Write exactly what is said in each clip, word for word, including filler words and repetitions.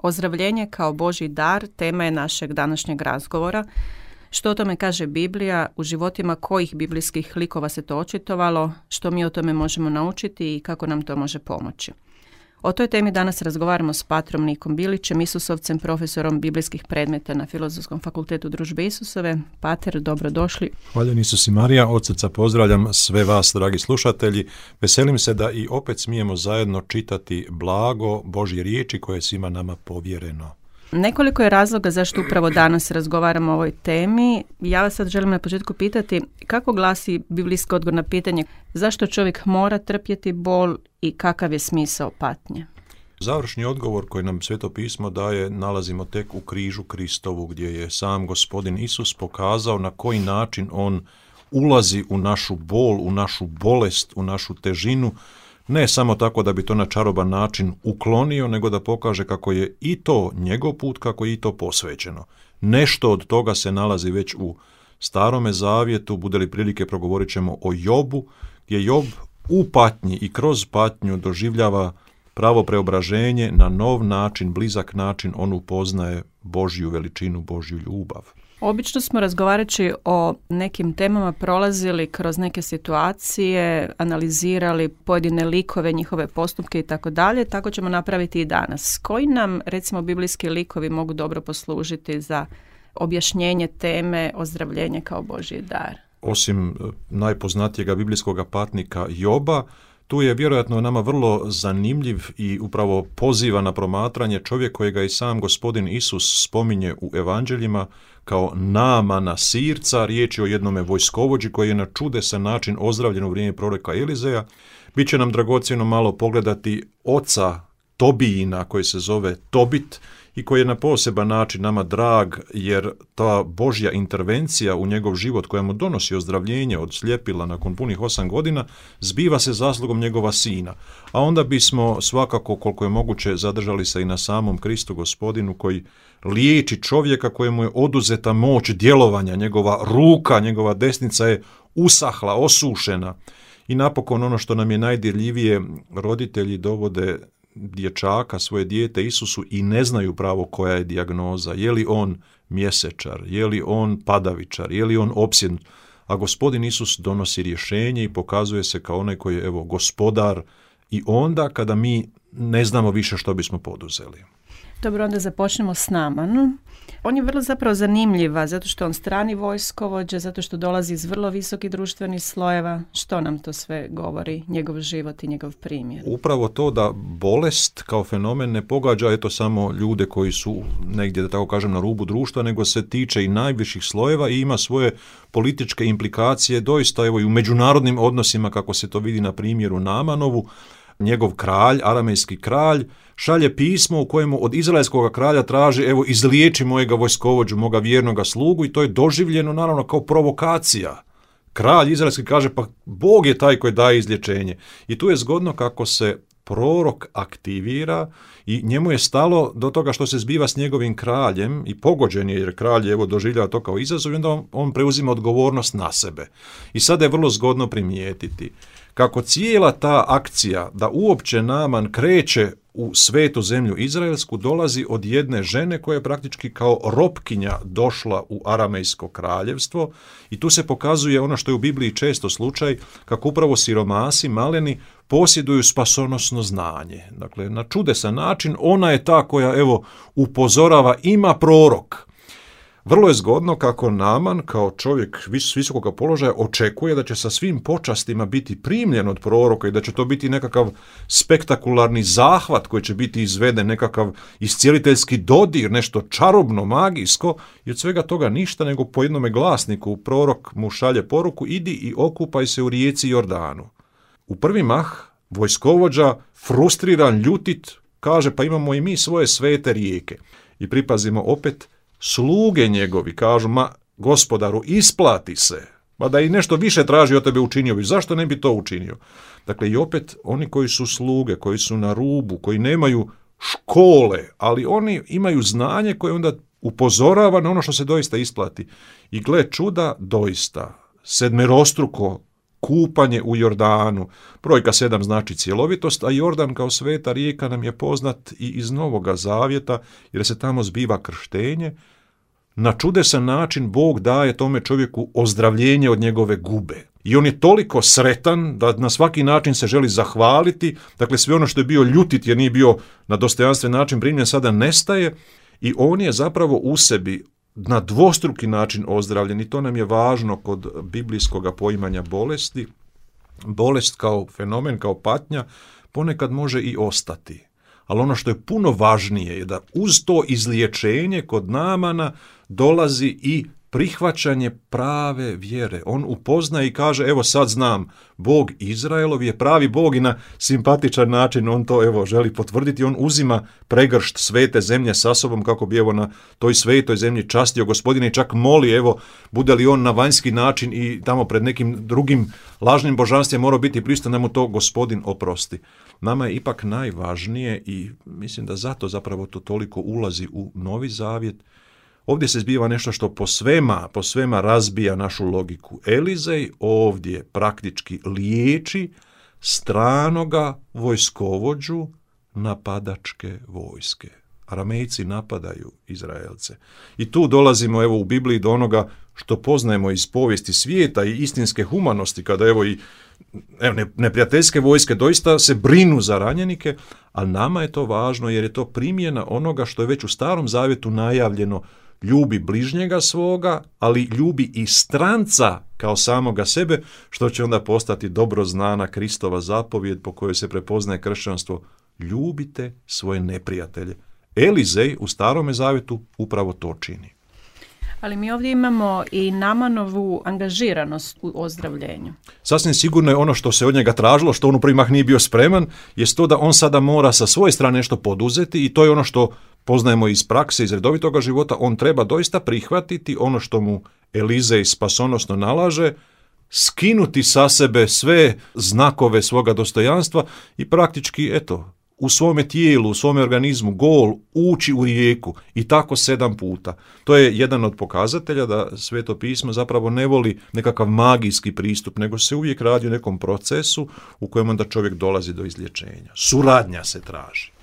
Ozdravljenje kao Božji dar tema je našeg današnjeg razgovora. Što o tome kaže Biblija, u životima kojih biblijskih likova se to očitovalo, što mi o tome možemo naučiti i kako nam to može pomoći. O toj temi danas razgovaramo s patrom Nikom Bilićem, Isusovcem, profesorom biblijskih predmeta na Filozofskom fakultetu Družbe Isusove. Pater, dobrodošli. Hvaljen Isus i Marija, od srca pozdravljam sve vas, dragi slušatelji. Veselim se da i opet smijemo zajedno čitati blago Božje riječi koje je svima nama povjereno. Nekoliko je razloga zašto upravo danas razgovaramo o ovoj temi. Ja vas sad želim na početku pitati kako glasi biblijski odgovor na pitanje zašto čovjek mora trpjeti bol i kakav je smisao patnje? Završni odgovor koji nam Sveto pismo daje nalazimo tek u križu Kristovu, gdje je sam Gospodin Isus pokazao na koji način on ulazi u našu bol, u našu bolest, u našu težinu, ne samo tako da bi to na čaroban način uklonio, nego da pokaže kako je i to njegov put, kako je i to posvećeno. Nešto od toga se nalazi već u Starome zavjetu, bude li prilike progovorit ćemo o Jobu, gdje Job u patnji i kroz patnju doživljava pravo preobraženje na nov način, blizak način, on upoznaje Božju veličinu, Božju ljubav. Obično smo razgovarajući o nekim temama prolazili kroz neke situacije, analizirali pojedine likove, njihove postupke i tako dalje, tako ćemo napraviti i danas. Koji nam, recimo, biblijski likovi mogu dobro poslužiti za objašnjenje teme ozdravljenje kao Božji dar? Osim najpoznatijega biblijskog patnika Joba, tu je vjerojatno nama vrlo zanimljiv i upravo poziva na promatranje čovjek kojega i sam Gospodin Isus spominje u evanđeljima kao Naamana Sirca. Riječ je o jednome vojskovođi koji je na čudesan način ozdravljen u vrijeme proroka Elizeja. Biće nam dragocjeno malo pogledati oca Tobijina koji se zove Tobit i koji je na poseban način nama drag, jer ta Božja intervencija u njegov život koja mu donosi ozdravljenje od sljepila nakon punih osam godina zbiva se zaslugom njegova sina. A onda bismo svakako koliko je moguće zadržali se i na samom Kristu Gospodinu koji liječi čovjeka kojemu je oduzeta moć djelovanja, njegova ruka, njegova desnica je usahla, osušena. I napokon ono što nam je najdirljivije, roditelji dovode dječaka, svoje dijete Isusu i ne znaju pravo koja je dijagnoza, je li on mjesečar, je li on padavičar, je li on opsjednut, a Gospodin Isus donosi rješenje i pokazuje se kao onaj koji je evo gospodar i onda kada mi ne znamo više što bismo poduzeli. Dobro, onda započnemo s Naamanom. On je vrlo zapravo zanimljiva, zato što on strani vojskovođa, zato što dolazi iz vrlo visokih društvenih slojeva. Što nam to sve govori, njegov život i njegov primjer? Upravo to da bolest kao fenomen ne pogađa eto samo ljude koji su negdje, da tako kažem, na rubu društva, nego se tiče i najviših slojeva i ima svoje političke implikacije, doista evo i u međunarodnim odnosima, kako se to vidi na primjeru Naamanovu. Njegov kralj, aramejski kralj, šalje pismo u kojemu od izraelskog kralja traži evo izliječi mojega vojskovođu, moga vjernoga slugu i to je doživljeno naravno kao provokacija. Kralj izraelski kaže pa Bog je taj koji daje izlječenje. I tu je zgodno kako se prorok aktivira i njemu je stalo do toga što se zbiva s njegovim kraljem i pogođen je jer kralj evo doživljava to kao izazov i onda on, on preuzima odgovornost na sebe. I sada je vrlo zgodno primijetiti kako cijela ta akcija da uopće Naaman kreće u svetu zemlju izraelsku dolazi od jedne žene koja je praktički kao ropkinja došla u aramejsko kraljevstvo i tu se pokazuje ono što je u Bibliji često slučaj, kako upravo siromasi, maleni, posjeduju spasonosno znanje. Dakle, na čudesan način ona je ta koja evo upozorava, ima prorok. Vrlo je zgodno kako Naaman kao čovjek vis- visokog položaja očekuje da će sa svim počastima biti primljen od proroka i da će to biti nekakav spektakularni zahvat koji će biti izveden, nekakav iscijeliteljski dodir, nešto čarobno, magijsko i od svega toga ništa nego po jednome glasniku prorok mu šalje poruku idi i okupaj se u rijeci Jordanu. U prvi mah vojskovođa, frustriran, ljutit, kaže pa imamo i mi svoje svete rijeke. I pripazimo opet, sluge njegovi kažu, ma gospodaru, isplati se, pa da i nešto više traži od tebe učinio bi, zašto ne bi to učinio? Dakle, i opet oni koji su sluge, koji su na rubu, koji nemaju škole, ali oni imaju znanje koje onda upozorava na ono što se doista isplati. I gle čuda, doista, sedmerostruko kupanje u Jordanu. Brojka sedam znači cjelovitost, a Jordan kao sveta rijeka nam je poznat i iz Novoga Zavjeta, jer se tamo zbiva krštenje. Na čudesan način Bog daje tome čovjeku ozdravljenje od njegove gube. I on je toliko sretan da na svaki način se želi zahvaliti, dakle sve ono što je bio ljutit jer nije bio na dostojanstven način primljen sada nestaje i on je zapravo u sebi na dvostruki način ozdravljen i to nam je važno kod biblijskog poimanja bolesti. Bolest kao fenomen, kao patnja ponekad može i ostati. Ali ono što je puno važnije je da uz to izliječenje kod Naamana dolazi i prihvaćanje prave vjere. On upozna i kaže, evo sad znam, Bog Izraelov je pravi Bog i na simpatičan način on to evo želi potvrditi. On uzima pregršt svete zemlje sa sobom kako bi evo na toj svetoj zemlji častio Gospodina i čak moli, evo, bude li on na vanjski način i tamo pred nekim drugim lažnim božanstvima morao biti prisutan da mu to Gospodin oprosti. Nama je ipak najvažnije i mislim da zato zapravo to toliko ulazi u Novi Zavjet. Ovdje se zbiva nešto što po svema, po svema razbija našu logiku. Elizej ovdje praktički liječi stranoga vojskovođu napadačke vojske. Aramejci napadaju Izraelce. I tu dolazimo evo u Bibliji do onoga što poznajemo iz povijesti svijeta i istinske humanosti, kada evo i evo, neprijateljske vojske doista se brinu za ranjenike, a nama je to važno jer je to primjena onoga što je već u Starom Zavjetu najavljeno. Ljubi bližnjega svoga, ali ljubi i stranca kao samoga sebe, što će onda postati dobro znana Kristova zapovjed po kojoj se prepoznaje kršćanstvo. Ljubite svoje neprijatelje. Elizej u Starome Zavjetu upravo to čini. Ali mi ovdje imamo i Naamanovu angažiranost u ozdravljenju. Sasvim sigurno je ono što se od njega tražilo, što on u prvi mah nije bio spreman, jest to da on sada mora sa svoje strane nešto poduzeti i to je ono što poznajemo iz prakse, iz redovitoga života. On treba doista prihvatiti ono što mu Elizej spasonosno nalaže, skinuti sa sebe sve znakove svoga dostojanstva i praktički, eto, u svome tijelu, u svome organizmu, gol, ući u rijeku i tako sedam puta. To je jedan od pokazatelja da Sveto pismo zapravo ne voli nekakav magijski pristup, nego se uvijek radi o nekom procesu u kojem onda čovjek dolazi do izlječenja. Suradnja se traži.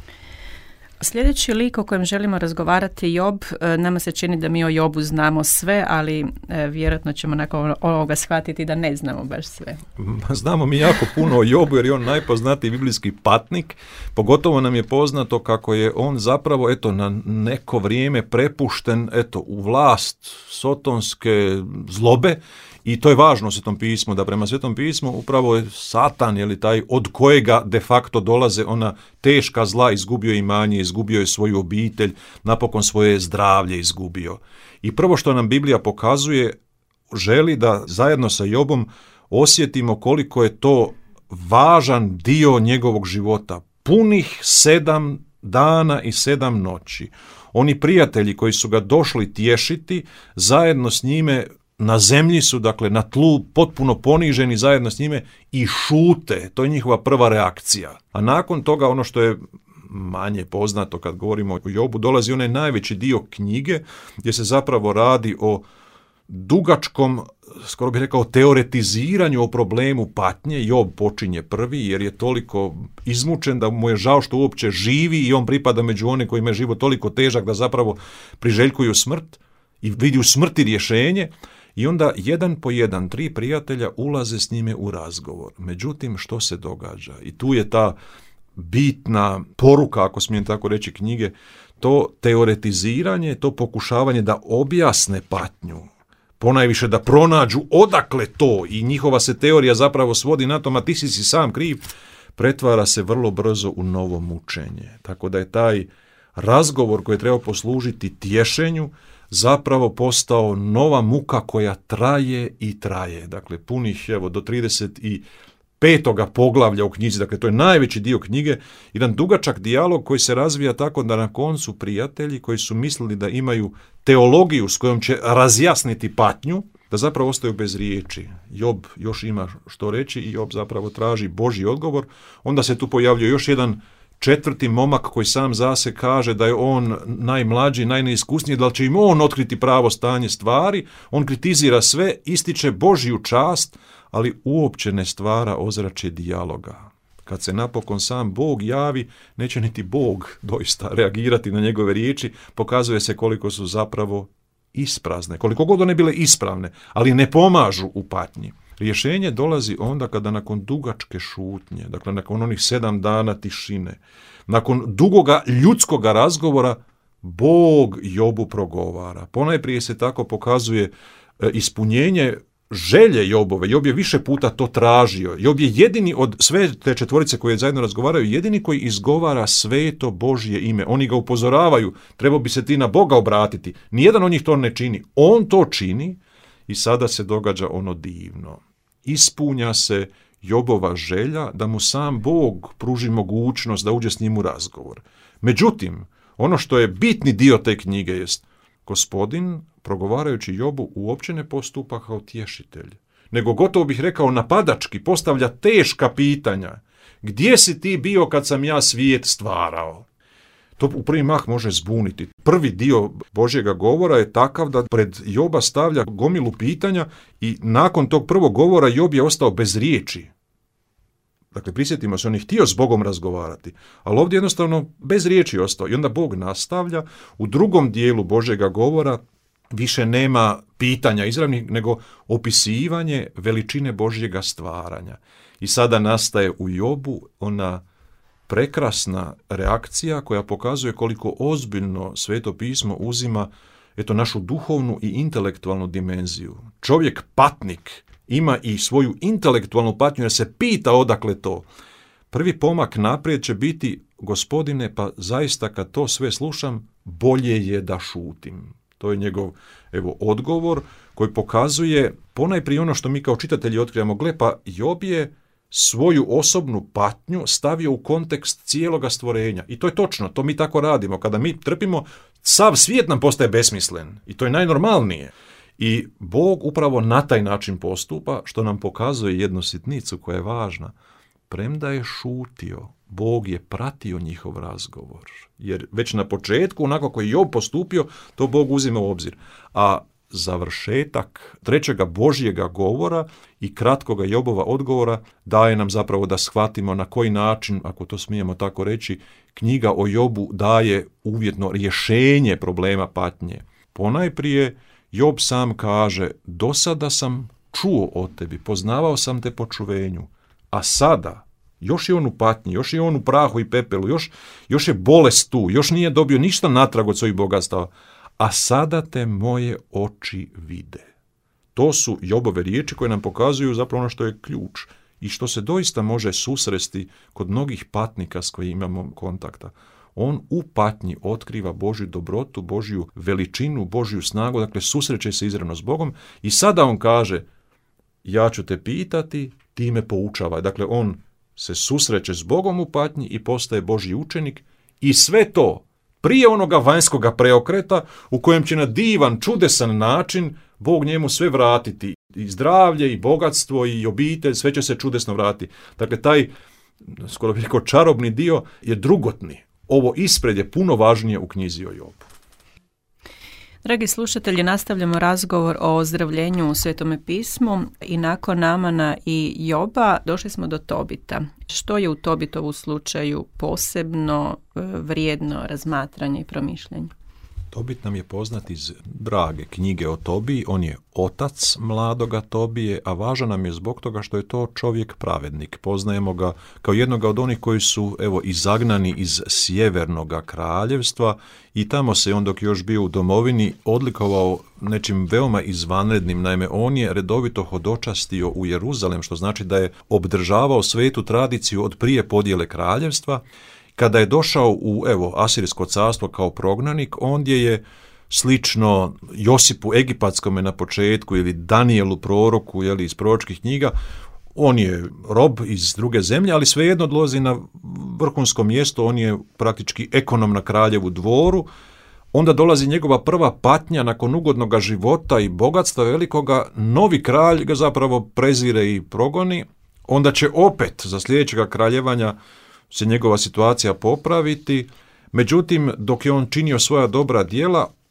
Sljedeći lik o kojem želimo razgovarati je Job. Nama se čini da mi o Jobu znamo sve, ali e, vjerojatno ćemo nakon ovoga shvatiti da ne znamo baš sve. Znamo mi jako puno o Jobu jer je on najpoznatiji biblijski patnik. Pogotovo nam je poznato kako je on zapravo eto, na neko vrijeme prepušten eto, u vlast sotonske zlobe. I to je važno u Svetom pismu, da prema Svetom pismu upravo je Satan, je li taj od kojega de facto dolaze ona teška zla, izgubio imanje, izgubio je svoju obitelj, napokon svoje zdravlje izgubio. I prvo što nam Biblija pokazuje, želi da zajedno sa Jobom osjetimo koliko je to važan dio njegovog života. Punih sedam dana i sedam noći. Oni prijatelji koji su ga došli tješiti, zajedno s njime na zemlji su, dakle, na tlu potpuno poniženi zajedno s njime i šute. To je njihova prva reakcija. A nakon toga, ono što je manje poznato kad govorimo o Jobu, dolazi onaj najveći dio knjige gdje se zapravo radi o dugačkom, skoro bih rekao, teoretiziranju o problemu patnje. Job počinje prvi jer je toliko izmučen da mu je žao što uopće živi i on pripada među one kojima je život toliko težak da zapravo priželjkuju smrt i vidi u smrti rješenje. I onda jedan po jedan, tri prijatelja ulaze s njime u razgovor. Međutim, što se događa? I tu je ta bitna poruka, ako smijem tako reći, knjige, to teoretiziranje, to pokušavanje da objasne patnju, ponajviše da pronađu odakle to i njihova se teorija zapravo svodi na to, a ti si si sam kriv, pretvara se vrlo brzo u novo mučenje. Tako da je taj razgovor koji je trebao poslužiti tješenju zapravo postao nova muka koja traje i traje. Dakle, punih evo, do trideset petoga poglavlja u knjizi, dakle to je najveći dio knjige, jedan dugačak dijalog koji se razvija tako da na koncu prijatelji koji su mislili da imaju teologiju s kojom će razjasniti patnju, da zapravo ostaju bez riječi. Job još ima što reći i Job zapravo traži Božji odgovor. Onda se tu pojavljuje još jedan četvrti momak koji sam za se kaže da je on najmlađi, najneiskusniji, da li će im on otkriti pravo stanje stvari. On kritizira sve, ističe Božju čast, ali uopće ne stvara ozračje dijaloga. Kad se napokon sam Bog javi, neće niti Bog doista reagirati na njegove riječi, pokazuje se koliko su zapravo isprazne, koliko god one bile ispravne, ali ne pomažu u patnji. Rješenje dolazi onda kada nakon dugačke šutnje, dakle nakon onih sedam dana tišine, nakon dugoga ljudskoga razgovora, Bog Jobu progovara. Ponajprije se tako pokazuje ispunjenje želje Jobove. Job je više puta to tražio. Job je jedini od sve te četvorice koje zajedno razgovaraju, jedini koji izgovara sveto Božje ime. Oni ga upozoravaju, trebao bi se ti na Boga obratiti. Nijedan od njih to ne čini. On to čini i sada se događa ono divno. Ispunja se Jobova želja da mu sam Bog pruži mogućnost da uđe s njim u razgovor. Međutim, ono što je bitni dio te knjige jest, Gospodin, progovarajući Jobu, uopće ne postupa kao tješitelj, nego gotovo bih rekao napadački, postavlja teška pitanja. Gdje si ti bio kad sam ja svijet stvarao? To u prvi mah može zbuniti. Prvi dio Božjega govora je takav da pred Joba stavlja gomilu pitanja i nakon tog prvog govora Job je ostao bez riječi. Dakle, prisjetimo se, on je htio s Bogom razgovarati, ali ovdje jednostavno bez riječi ostao. I onda Bog nastavlja, u drugom dijelu Božjega govora više nema pitanja izravnih, nego opisivanje veličine Božjega stvaranja. I sada nastaje u Jobu ona prekrasna reakcija koja pokazuje koliko ozbiljno Sveto pismo uzima eto našu duhovnu i intelektualnu dimenziju. Čovjek patnik ima i svoju intelektualnu patnju jer se pita odakle to. Prvi pomak naprijed će biti, Gospodine, pa zaista kad to sve slušam, bolje je da šutim. To je njegov evo, odgovor koji pokazuje ponajprije ono što mi kao čitatelji otkrivamo. Gle, pa Job je svoju osobnu patnju stavio u kontekst cijeloga stvorenja. I to je točno, to mi tako radimo. Kada mi trpimo, sav svijet nam postaje besmislen. I to je najnormalnije. I Bog upravo na taj način postupa, što nam pokazuje jednu sitnicu koja je važna. Premda je šutio, Bog je pratio njihov razgovor. Jer već na početku, onako koji je Job postupio, to Bog uzima u obzir. A završetak trećega Božjega govora i kratkoga Jobova odgovora daje nam zapravo da shvatimo na koji način, ako to smijemo tako reći, knjiga o Jobu daje uvjetno rješenje problema patnje. Ponajprije Job sam kaže, do sada sam čuo o tebi, poznavao sam te po čuvenju, a sada, još je on u patnji, još je on u prahu i pepelu, još, još je bolest tu, još nije dobio ništa natrag od svojih bogatstava, a sada te moje oči vide. To su Jobove riječi koje nam pokazuju zapravo ono što je ključ i što se doista može susresti kod mnogih patnika s kojima imamo kontakta. On u patnji otkriva Božju dobrotu, Božju veličinu, Božju snagu, dakle susreće se izravno s Bogom i sada on kaže, ja ću te pitati, ti me poučavaj. Dakle, on se susreće s Bogom u patnji i postaje Božji učenik i sve to prije onoga vanjskoga preokreta u kojem će na divan, čudesan način Bog njemu sve vratiti. I zdravlje, i bogatstvo, i obitelj, sve će se čudesno vratiti. Dakle, taj, skoro bih rekao, čarobni dio je drugotni. Ovo ispred je puno važnije u knjizi o Jobu. Dragi slušatelji, nastavljamo razgovor o ozdravljenju u Svetome pismu i nakon Naamana i Joba došli smo do Tobita. Što je u Tobitovu slučaju posebno vrijedno razmatranje i promišljanje? Tobit nam je poznat iz drage knjige o Tobiji, on je otac mladoga Tobije, a važan nam je zbog toga što je to čovjek pravednik. Poznajemo ga kao jednoga od onih koji su evo izagnani iz sjevernoga kraljevstva i tamo se on dok je još bio u domovini odlikovao nečim veoma izvanrednim. Naime, on je redovito hodočastio u Jeruzalem, što znači da je obdržavao svetu tradiciju od prije podjele kraljevstva. Kada je došao u evo Asirsko carstvo kao prognanik, ondje je slično Josipu Egipatskome na početku ili Danijelu proroku jeli, iz proročkih knjiga, on je rob iz druge zemlje, ali svejedno dolazi na vrhunsko mjesto, on je praktički ekonom na kraljevu dvoru. Onda dolazi njegova prva patnja nakon ugodnoga života i bogatstva velikoga, novi kralj ga zapravo prezire i progoni, onda će opet za sljedećega kraljevanja se njegova situacija popraviti, međutim, dok je on činio svoja dobra djela,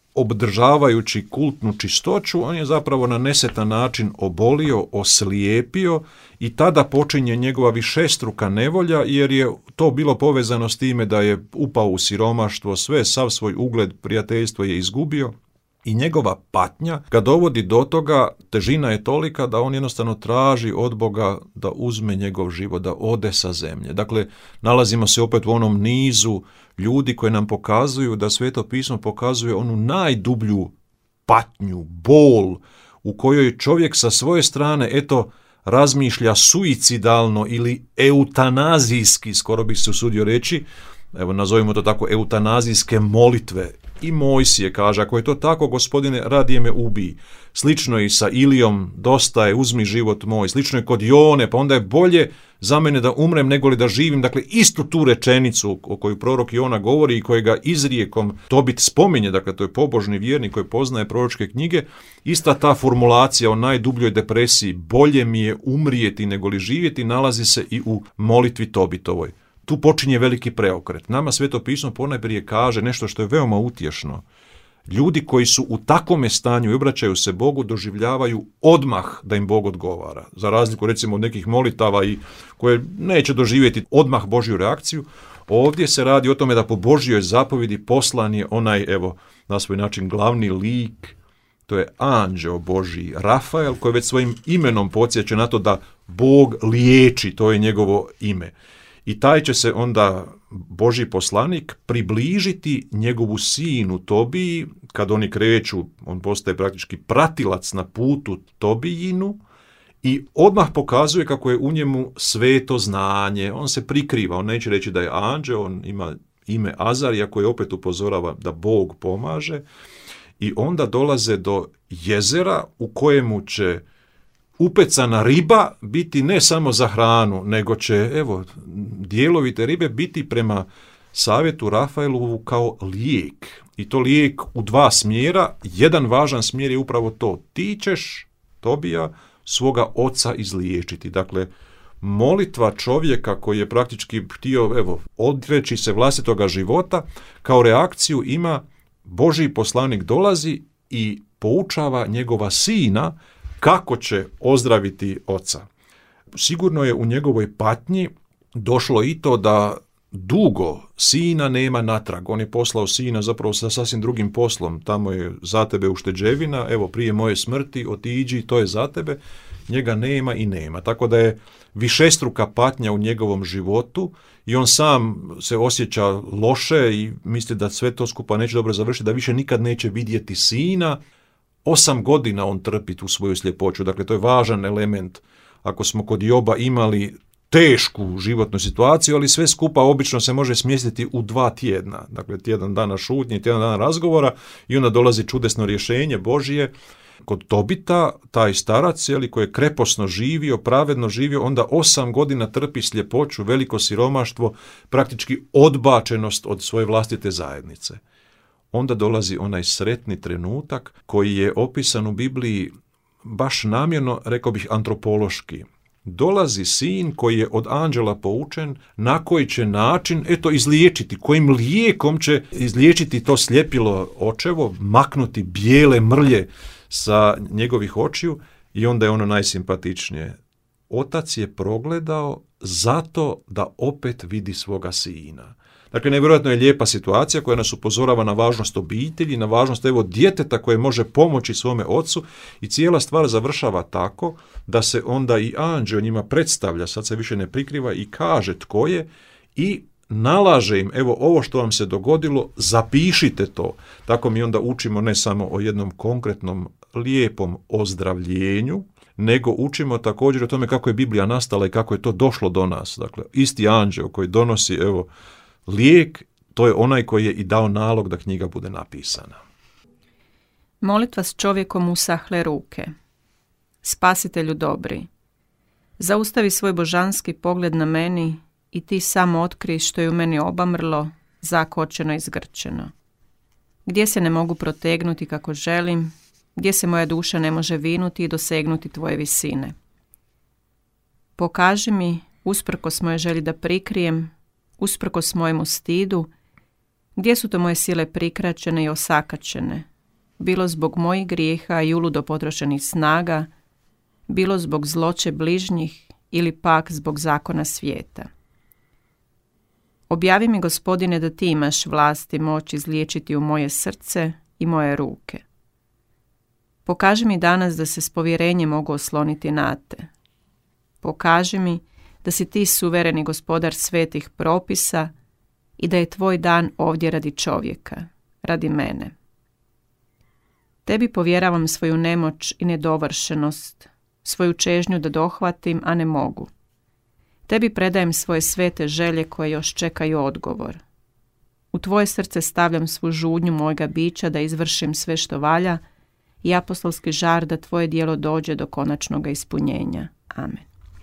obdržavajući kultnu čistoću, on je zapravo na nesetan način obolio, oslijepio i tada počinje njegova višestruka nevolja, jer je to bilo povezano s time da je upao u siromaštvo, sve, sav svoj ugled, prijateljstvo je izgubio. I njegova patnja ga dovodi do toga, težina je tolika da on jednostavno traži od Boga da uzme njegov život, da ode sa zemlje. Dakle, nalazimo se opet u onom nizu ljudi koji nam pokazuju da Sveto pismo pokazuje onu najdublju patnju, bol u kojoj čovjek sa svoje strane, eto, razmišlja suicidalno ili eutanazijski, skoro bih se usudio reći, evo nazovimo to tako, eutanazijske molitve. I Mojsije kaže, ako je to tako, Gospodine, radije me ubij. Slično je i sa Ilijom, dosta je, uzmi život moj. Slično je kod Jone, pa onda je bolje za mene da umrem nego li da živim. Dakle, istu tu rečenicu o koju prorok Jona govori i kojega izrijekom Tobit spominje, dakle, to je pobožni vjernik koji poznaje proročke knjige, ista ta formulacija o najdubljoj depresiji, bolje mi je umrijeti nego li živjeti, nalazi se i u molitvi Tobitovoj. Tu počinje veliki preokret. Nama Sveto pismo ponajprije kaže nešto što je veoma utješno. Ljudi koji su u takvome stanju i obraćaju se Bogu doživljavaju odmah da im Bog odgovara. Za razliku recimo od nekih molitava i koje neće doživjeti odmah Božju reakciju, ovdje se radi o tome da po Božjoj zapovjedi poslan je onaj, evo, na svoj način glavni lik, to je anđeo Božji, Rafael, koji već svojim imenom podsjeća na to da Bog liječi, to je njegovo ime. I taj će se onda Božji poslanik približiti njegovu sinu Tobiji, kad oni kreću, on postaje praktički pratilac na putu Tobijinu i odmah pokazuje kako je u njemu sveto znanje. On se prikriva, on neće reći da je anđeo, on ima ime Azarija koji opet upozorava da Bog pomaže i onda dolaze do jezera u kojemu će upecana riba biti ne samo za hranu, nego će, evo, dijelovi te ribe biti prema savjetu Rafaelovu kao lijek. I to lijek u dva smjera. Jedan važan smjer je upravo to. Ti ćeš, Tobija, svoga oca izliječiti. Dakle, molitva čovjeka koji je praktički htio, evo, odreći se vlastitoga života, kao reakciju ima Božji poslanik dolazi i poučava njegova sina kako će ozdraviti oca. Sigurno je u njegovoj patnji došlo i to da dugo sina nema natrag. On je poslao sina zapravo sa sasvim drugim poslom. Tamo je za tebe ušteđevina, evo prije moje smrti otiđi, to je za tebe. Njega nema i nema. Tako da je višestruka patnja u njegovom životu i on sam se osjeća loše i misli da sve to skupa neće dobro završiti, da više nikad neće vidjeti sina. Osam godina on trpi tu svoju sljepoću, dakle to je važan element. Ako smo kod Joba imali tešku životnu situaciju, ali sve skupa obično se može smjestiti u dva tjedna. Dakle, tjedan dana šutnje, tjedan dana razgovora i onda dolazi čudesno rješenje Božje. Kod Tobita, taj starac, jeli, koji je kreposno živio, pravedno živio, onda osam godina trpi sljepoću, veliko siromaštvo, praktički odbačenost od svoje vlastite zajednice. Onda dolazi onaj sretni trenutak koji je opisan u Bibliji baš namjerno, rekao bih, antropološki. Dolazi sin koji je od anđela poučen na koji će način, eto, izliječiti, kojim lijekom će izliječiti to sljepilo očevo, maknuti bijele mrlje sa njegovih očiju i onda je ono najsimpatičnije. Otac je progledao zato da opet vidi svoga sina. Dakle, nevjerojatno je lijepa situacija koja nas upozorava na važnost obitelji, na važnost evo djeteta koje može pomoći svome ocu i cijela stvar završava tako da se onda i anđeo njima predstavlja, sad se više ne prikriva i kaže tko je i nalaže im, evo ovo što vam se dogodilo, zapišite to. Tako mi onda učimo ne samo o jednom konkretnom lijepom ozdravljenju, nego učimo također o tome kako je Biblija nastala i kako je to došlo do nas. Dakle, isti anđeo koji donosi, evo, lijek, to je onaj koji je i dao nalog da knjiga bude napisana. Molitva s čovjekom usahle ruke. Spasitelju dobri, zaustavi svoj božanski pogled na meni i ti samo otkrij što je u meni obamrlo, zakočeno i zgrčeno. Gdje se ne mogu protegnuti kako želim, gdje se moja duša ne može vinuti i dosegnuti tvoje visine. Pokaži mi, usprkos moje želji da prikrijem, usprkos mojemu stidu, gdje su to moje sile prikraćene i osakačene, bilo zbog mojih grijeha i uludo potrošenih snaga, bilo zbog zloće bližnjih ili pak zbog zakona svijeta. Objavi mi, Gospodine, da ti imaš vlast i moć izliječiti u moje srce i moje ruke. Pokaži mi danas da se s povjerenjem mogu osloniti na te. Pokaži mi da si ti suvereni gospodar svetih propisa i da je tvoj dan ovdje radi čovjeka, radi mene. Tebi povjeravam svoju nemoć i nedovršenost, svoju čežnju da dohvatim, a ne mogu. Tebi predajem svoje svete želje koje još čekaju odgovor. U tvoje srce stavljam svu žudnju mojega bića da izvršim sve što valja i apostolski žar da tvoje djelo dođe do konačnog ispunjenja. Amen.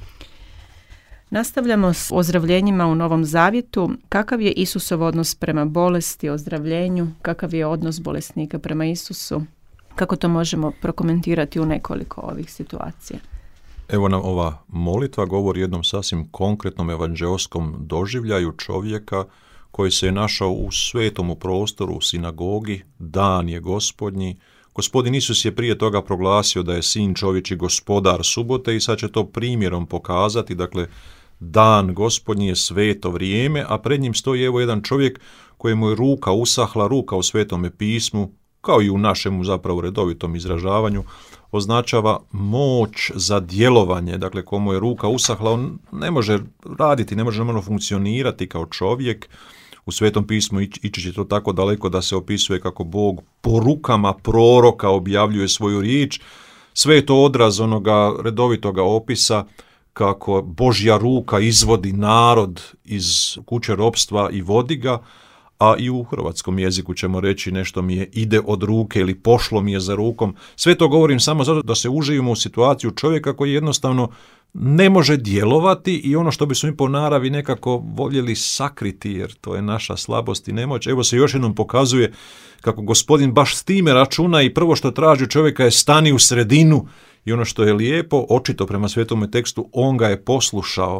Nastavljamo s ozdravljenjima u Novom Zavjetu. Kakav je Isusov odnos prema bolesti, ozdravljenju? Kakav je odnos bolesnika prema Isusu? Kako to možemo prokomentirati u nekoliko ovih situacija? Evo nam ova molitva govori jednom sasvim konkretnom evanđeoskom doživljaju čovjeka koji se je našao u svetom prostoru, u sinagogi, dan je gospodnji. Gospodin Isus je prije toga proglasio da je sin čovječi gospodar subote i sad će to primjerom pokazati, dakle, dan gospodnji je sveto vrijeme, a pred njim stoji evo jedan čovjek kojemu je ruka usahla, ruka u svetome pismu, kao i u našemu zapravo redovitom izražavanju, označava moć za djelovanje, dakle komu je ruka usahla, on ne može raditi, ne može normalno funkcionirati kao čovjek. U Svetom pismu ići će to tako daleko da se opisuje kako Bog po rukama proroka objavljuje svoju riječ. Sve je to odraz onoga redovitoga opisa kako Božja ruka izvodi narod iz kuće ropstva i vodi ga, a i u hrvatskom jeziku ćemo reći nešto mi je ide od ruke ili pošlo mi je za rukom. Sve to govorim samo zato da se uživimo u situaciju čovjeka koji jednostavno ne može djelovati i ono što bismo mi po naravi nekako voljeli sakriti, jer to je naša slabost i nemoć. Evo se još jednom pokazuje kako Gospodin baš s time računa i prvo što traži čovjeka je stani u sredinu i ono što je lijepo, očito prema svetome tekstu, on ga je poslušao.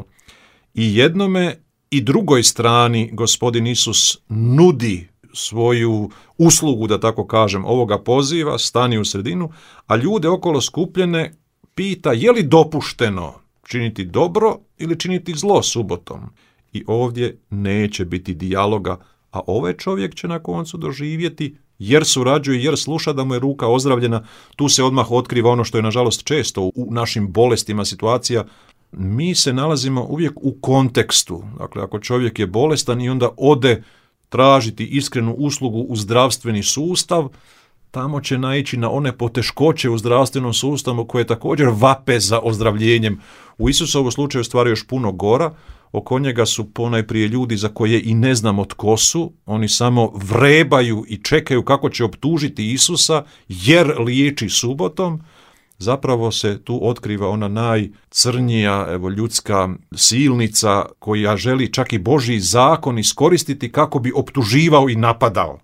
I jednome i drugoj strani Gospodin Isus nudi svoju uslugu, da tako kažem, ovoga poziva, stani u sredinu, a ljude okolo skupljene pita je li dopušteno činiti dobro ili činiti zlo subotom. I ovdje neće biti dijaloga, a ovaj čovjek će na koncu doživjeti, jer surađuje, jer sluša da mu je ruka ozdravljena. Tu se odmah otkriva ono što je nažalost često u našim bolestima situacija. Mi se nalazimo uvijek u kontekstu. Dakle, ako čovjek je bolestan i onda ode tražiti iskrenu uslugu u zdravstveni sustav, tamo će naići na one poteškoće u zdravstvenom sustavu koje također vape za ozdravljenjem. U Isusovom slučaju stvar je još puno gora. Oko njega su ponajprije ljudi za koje i ne znamo tko su. Oni samo vrebaju i čekaju kako će optužiti Isusa jer liječi subotom. Zapravo se tu otkriva ona najcrnija evo, ljudska silnica koja želi čak i Božji zakon iskoristiti kako bi optuživao i napadao.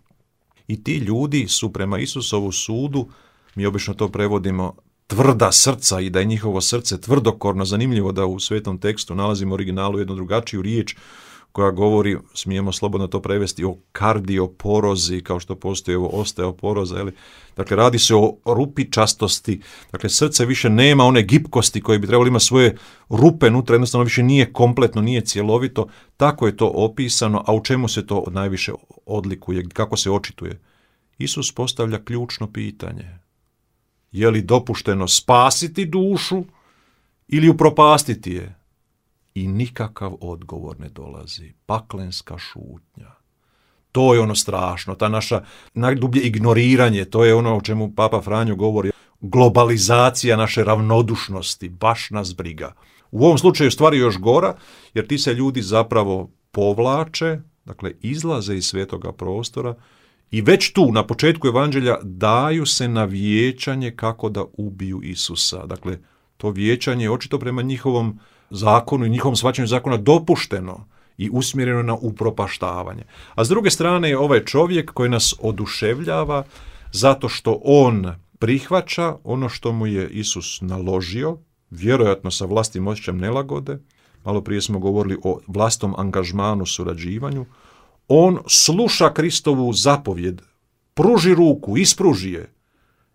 I ti ljudi su prema Isusovu sudu, mi obično to prevodimo, tvrda srca i da je njihovo srce tvrdokorno. Zanimljivo da u svetom tekstu nalazimo u originalu jednu drugačiju riječ koja govori, smijemo slobodno to prevesti, o kardioporozi, kao što postoji evo osteoporoza. Ili, dakle, radi se o rupičastosti. Dakle, srce više nema one gipkosti koje bi trebalo imati svoje rupe unutra, jednostavno više nije kompletno, nije cjelovito. Tako je to opisano, a u čemu se to najviše odlikuje, kako se očituje? Isus postavlja ključno pitanje. Je li dopušteno spasiti dušu ili upropastiti je? I nikakav odgovor ne dolazi. Paklenska šutnja. To je ono strašno, ta naša najdublje ignoriranje, to je ono o čemu Papa Franjo govori. Globalizacija naše ravnodušnosti, baš nas briga. U ovom slučaju stvari još gora, jer ti se ljudi zapravo povlače, dakle izlaze iz svetoga prostora i već tu, na početku evanđelja, daju se na vijećanje kako da ubiju Isusa. Dakle, to vijećanje je očito prema njihovom zakonu i njihovom shvaćanju zakona dopušteno i usmjereno na upropaštavanje. A s druge strane je ovaj čovjek koji nas oduševljava zato što on prihvaća ono što mu je Isus naložio, vjerojatno sa vlastnim osjećajem nelagode. Malo prije smo govorili o vlastnom angažmanu, surađivanju. On sluša Kristovu zapovjed, pruži ruku, ispruži je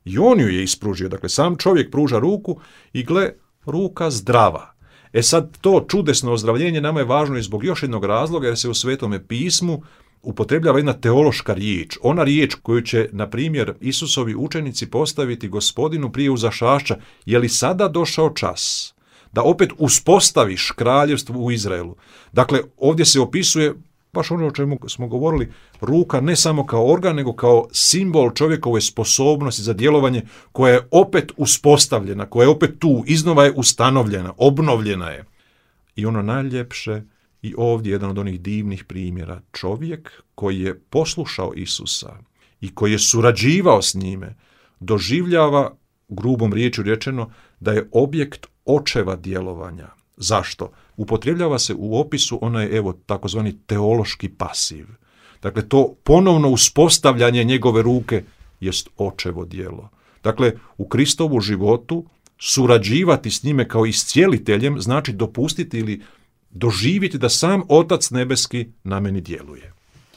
I on ju je ispružio. Dakle, sam čovjek pruža ruku i gle, ruka zdrava. E sad, to čudesno ozdravljenje nama je važno i zbog još jednog razloga, jer se u Svetome pismu upotrebljava jedna teološka riječ. Ona riječ koju će, na primjer, Isusovi učenici postaviti Gospodinu prije uzašašća: je li sada došao čas da opet uspostaviš kraljevstvo u Izraelu? Dakle, ovdje se opisuje baš ono o čemu smo govorili, ruka ne samo kao organ, nego kao simbol čovjekove sposobnosti za djelovanje, koja je opet uspostavljena, koja je opet tu, iznova je ustanovljena, obnovljena je. I ono najljepše, i ovdje jedan od onih divnih primjera, čovjek koji je poslušao Isusa i koji je surađivao s njime, doživljava, grubom riječju rečeno, da je objekt očeva djelovanja. Zašto? Upotrebljava se u opisu onaj, evo, takozvani teološki pasiv. Dakle, to ponovno uspostavljanje njegove ruke jest očevo djelo. Dakle, u Kristovu životu surađivati s njime kao iscijeliteljem znači dopustiti ili doživjeti da sam Otac nebeski na meni djeluje.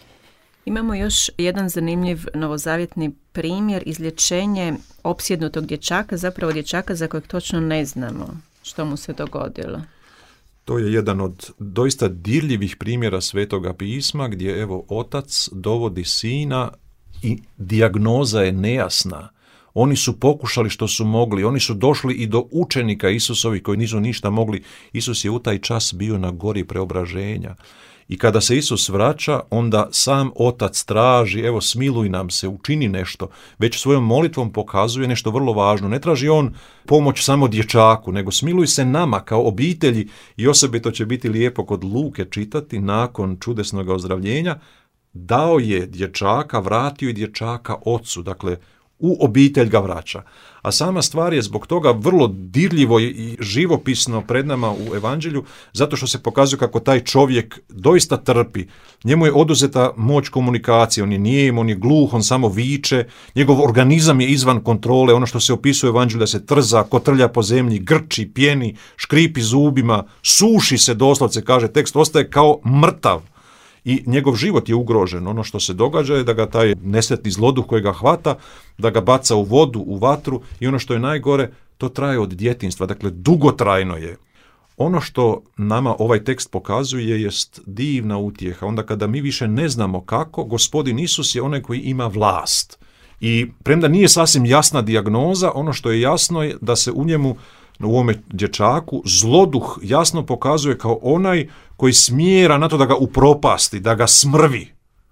Imamo još jedan zanimljiv novozavjetni primjer, izlječenje opsjednutog dječaka, zapravo dječaka za kojeg točno ne znamo što mu se dogodilo. To je jedan od doista dirljivih primjera Svetoga pisma, gdje evo otac dovodi sina i dijagnoza je nejasna. Oni su pokušali što su mogli, oni su došli i do učenika Isusovi koji nisu ništa mogli. Isus je u taj čas bio na gori preobraženja. I kada se Isus vraća, onda sam otac traži, evo smiluj nam se, učini nešto. Već svojom molitvom pokazuje nešto vrlo važno. Ne traži on pomoć samo dječaku, nego smiluj se nama kao obitelji, i osobito će biti lijepo kod Luke čitati nakon čudesnog ozdravljenja. Dao je dječaka, vratio je dječaka ocu, dakle u obitelj ga vraća. A sama stvar je zbog toga vrlo dirljivo i živopisno pred nama u Evanđelju, zato što se pokazuje kako taj čovjek doista trpi. Njemu je oduzeta moć komunikacije, on je nijem, on je gluh, on samo viče, njegov organizam je izvan kontrole, ono što se opisuje u Evanđelju da se trza, kotrlja po zemlji, grči, pjeni, škripi zubima, suši se doslovce, kaže tekst, ostaje kao mrtav. I njegov život je ugrožen. Ono što se događa je da ga taj nesretni zloduh koji ga hvata, da ga baca u vodu, u vatru, i ono što je najgore, to traje od djetinjstva, dakle dugotrajno je. Ono što nama ovaj tekst pokazuje jest divna utjeha. Onda kada mi više ne znamo kako, Gospodin Isus je onaj koji ima vlast. I premda nije sasvim jasna dijagnoza, ono što je jasno je da se u njemu, u ovome dječaku, zloduh jasno pokazuje kao onaj koji smjera na to da ga upropasti, da ga smrvi.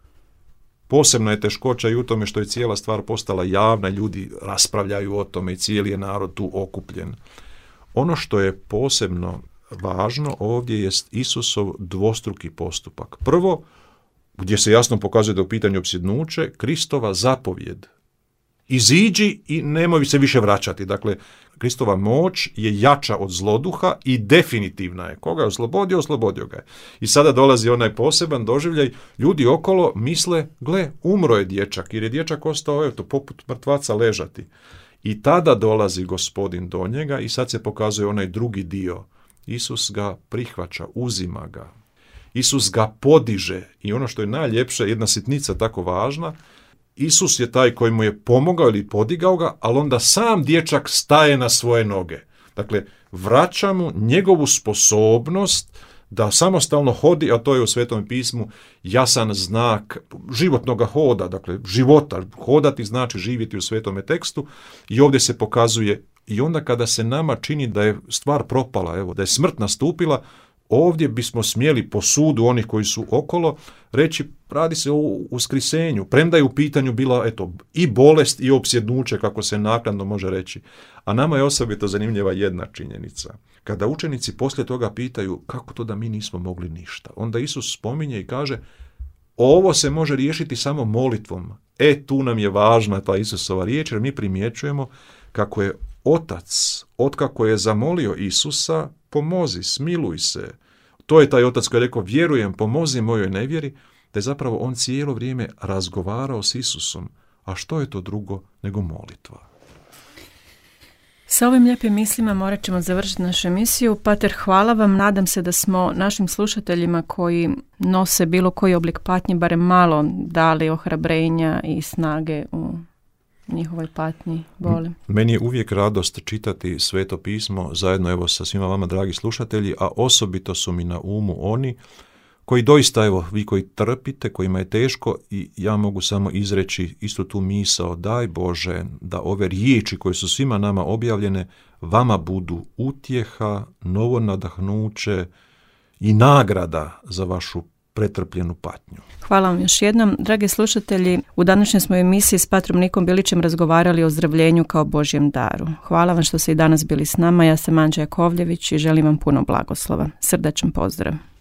Posebna je teškoća i u tome što je cijela stvar postala javna, ljudi raspravljaju o tome i cijeli je narod tu okupljen. Ono što je posebno važno ovdje jest Isusov dvostruki postupak. Prvo, gdje se jasno pokazuje da je u pitanju opsjednuće, Kristova zapovjed. Iziđi i nemoj se više vraćati. Dakle, Kristova moć je jača od zloduha i definitivna je. Koga je oslobodio, oslobodio ga je. I sada dolazi onaj poseban doživljaj. Ljudi okolo misle, gle, umro je dječak, jer je dječak ostao, eto, poput mrtvaca ležati. I tada dolazi Gospodin do njega i sad se pokazuje onaj drugi dio. Isus ga prihvaća, uzima ga. Isus ga podiže. I ono što je najljepše, jedna sitnica tako važna, Isus je taj koji mu je pomogao ili podigao ga, ali onda sam dječak staje na svoje noge. Dakle, vraća mu njegovu sposobnost da samostalno hodi, a to je u Svetom pismu jasan znak životnog hoda, dakle života. Hodati znači živjeti u Svetome tekstu, i ovdje se pokazuje, i onda kada se nama čini da je stvar propala, evo, da je smrt nastupila, ovdje bismo smjeli po sudu onih koji su okolo reći, radi se o uskrisenju, premda je u pitanju bila, eto, i bolest i opsjednuće, kako se naknadno može reći. A nama je osobito zanimljiva jedna činjenica. Kada učenici poslije toga pitaju kako to da mi nismo mogli ništa, onda Isus spominje i kaže, ovo se može riješiti samo molitvom. E, tu nam je važna ta Isusova riječ, jer mi primjećujemo kako je Otac, otkako je zamolio Isusa, pomozi, smiluj se. To je taj otac koji je rekao, vjerujem, pomozi mojoj nevjeri, da je zapravo on cijelo vrijeme razgovarao s Isusom. A što je to drugo nego molitva? Sa ovim lijepim mislima morat ćemo završiti našu emisiju. Pater, hvala vam. Nadam se da smo našim slušateljima koji nose bilo koji oblik patnje barem malo dali ohrabrenja i snage u njihovoj patnji, boli. Meni je uvijek radost čitati Sveto pismo zajedno evo sa svima vama, dragi slušatelji, a osobito su mi na umu oni koji doista, evo, vi koji trpite, kojima je teško, i ja mogu samo izreći istu tu misao, daj Bože da ove riječi koje su svima nama objavljene vama budu utjeha, novo nadahnuće i nagrada za vašu pretrpljenu patnju. Hvala vam još jednom. Dragi slušatelji, u današnjoj smo emisiji s patrom Nikom Bilićem razgovarali o ozdravljenju kao Božjem daru. Hvala vam što ste i danas bili s nama. Ja sam Anđa Jakovljević i želim vam puno blagoslova. Srdačan pozdrav.